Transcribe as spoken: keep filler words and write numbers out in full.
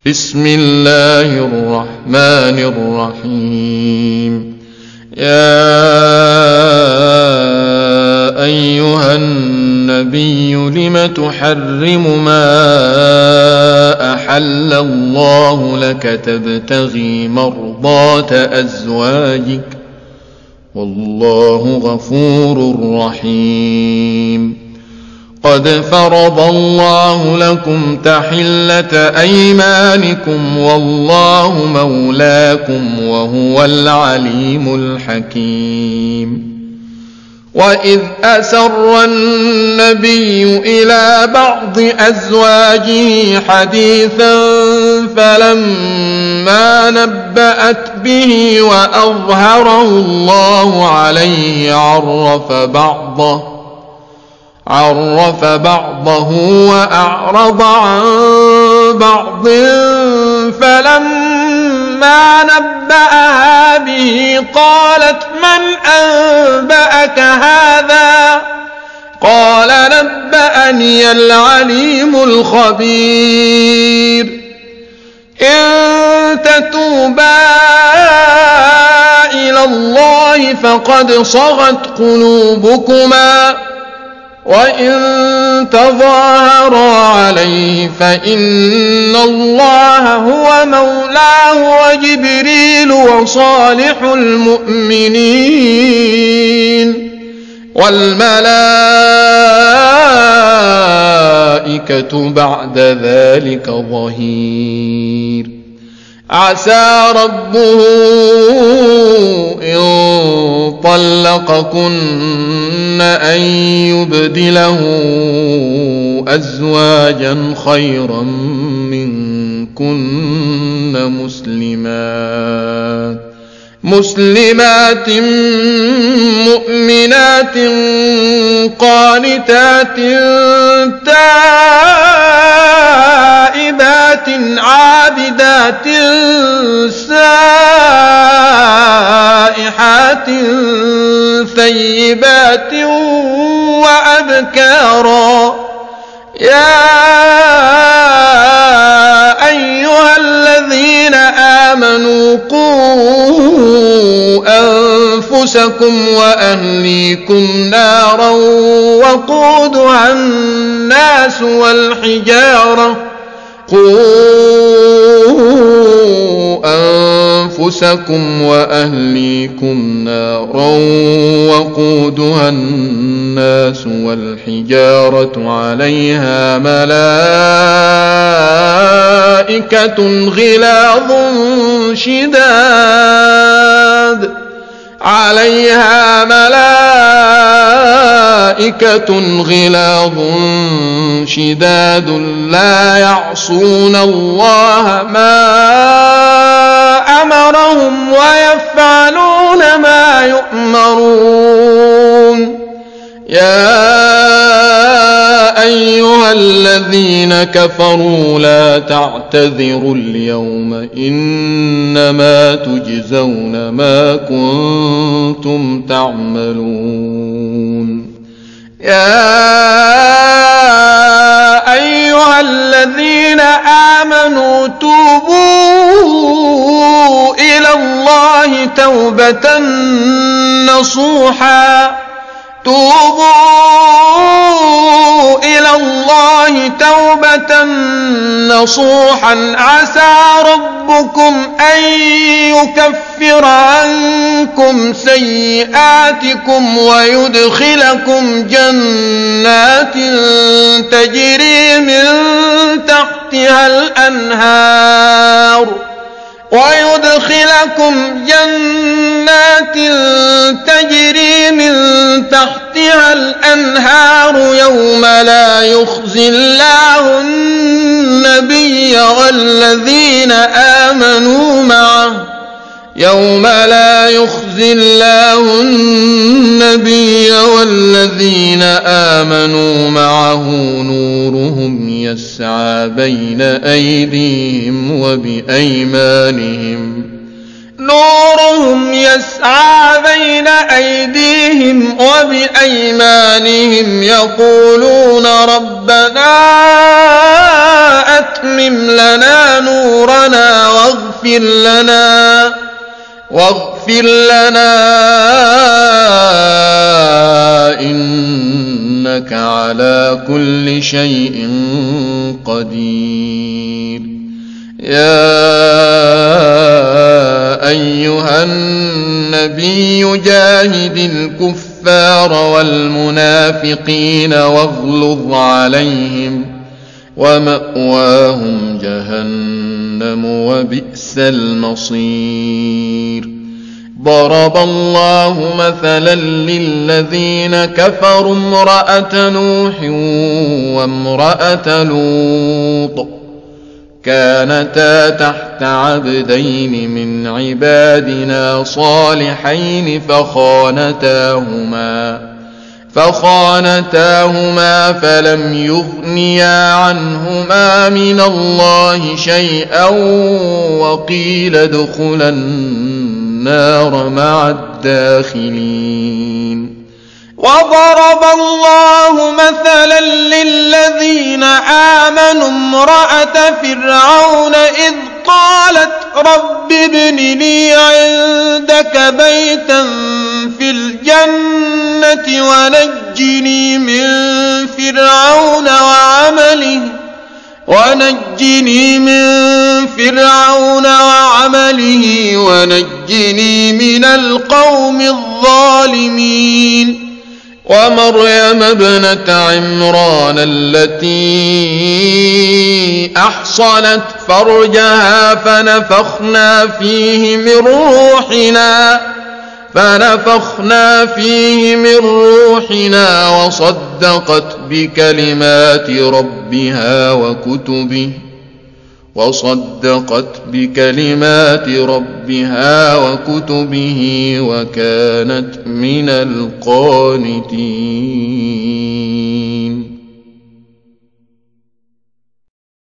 بسم الله الرحمن الرحيم. يا أيها النبي لم تحرم ما أحل الله لك تبتغي مرضات أزواجك والله غفور رحيم. قد فرض الله لكم تحلة أيمانكم والله مولاكم وهو العليم الحكيم. وإذ أسر النبي إلى بعض أزواجه حديثا فلما نبأت به وأظهره الله عليه عرف بعضه عرف بعضه وأعرض عن بعض فلما نبأها به قالت من أنبأك هذا؟ قال نبأني العليم الخبير. إن تتوبا إلى الله فقد صغت قلوبكما وإن تظاهرا عليه فإن الله هو مولاه وجبريل وصالح المؤمنين والملائكة بعد ذلك ظهير. عسى ربه إن طلقكن أن يبدله أزواجا خيرا منكن مسلمات مسلمات مؤمنات قانتات تائبات عابدات سائحات ثيبات وأبكارا. يا أيها الذين آمنوا قوا أنفسكم وأهليكم نارا وقودها الناس والحجارة قوا أنفسكم وأهليكم نارا وقودها الناس والحجارة عليها ملائكة غلاظ شداد عليها ملائكة غلاظ شداد لا يعصون الله ما أمرهم ويفعلون ما يؤمرون. يا أيها الذين كفروا لا تعتذروا اليوم إنما تجزون ما كنتم تعملون. يا أيها الذين آمنوا توبوا إلى الله توبة نصوحا توبوا إلى الله توبة نصوحا عسى ربكم أن يكفر عنكم سيئاتكم ويدخلكم جنات تجري من تحتها الأنهار ويدخلكم جنات تجري من تحتها الأنهار يوم لا يخزي الله النبي والذين آمنوا معه يوم لا يخزي الله النبي والذين آمنوا معه نورهم يسعى بين أيديهم وبأيمانهم نورهم يسعى بين أيديهم وبأيمانهم يقولون ربنا أتمم لنا نورنا واغفر لنا واغفر لنا إنك على كل شيء قدير. يا أيها النبي جاهد الكفار والمنافقين واغلظ عليهم ومأواهم جهنم وبئس المصير. ضرب الله مثلا للذين كفروا امرأة نوح وامرأة لوط كانتا تحت عبدين من عبادنا صالحين فخانتاهما فخانتاهما فلم يغنيا عنهما من الله شيئا وقيل ادخلا النار مع الداخلين. وضرب الله مثلا للذين آمنوا امرأة فرعون إذ قالت رب ابن لي عندك بيتا في الجنة ونجني من فرعون وعمله ونجني من فرعون وعمله ونجني من القوم الظالمين. ومريم ابنة عمران التي أحصنت فرجها فنفخنا فيه من روحنا فنفخنا فيه من روحنا وصدقت بكلمات ربها وكتبه وصدقت بكلمات ربها وكتبه وكانت من القانتين.